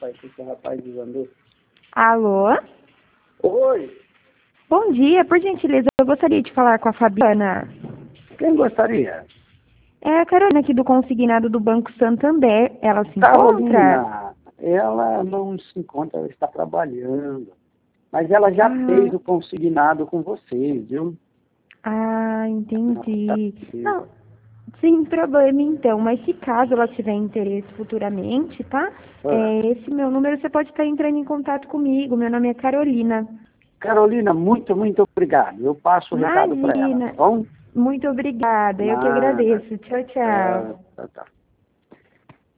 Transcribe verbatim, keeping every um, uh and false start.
rapaz, que esse rapaz desandou. Alô? Oi, Bom dia, por gentileza, eu gostaria de falar com a Fabiana. quem gostaria? É a Carolina aqui do consignado do Banco Santander. Ela se encontra? Carolina, ela não se encontra, ela está trabalhando. Mas ela já Ah. fez o consignado com vocês, viu? Ah, entendi. Não, sem problema então, mas se caso ela tiver interesse futuramente, tá? Ah. É, esse meu número você pode estar entrando em contato comigo. Meu nome é Carolina. Carolina, muito, muito obrigado. Eu passo o recado para ela, Imagina. tá bom? Muito obrigada, eu que Nada. agradeço. Tchau, tchau. Ah, tá, tá.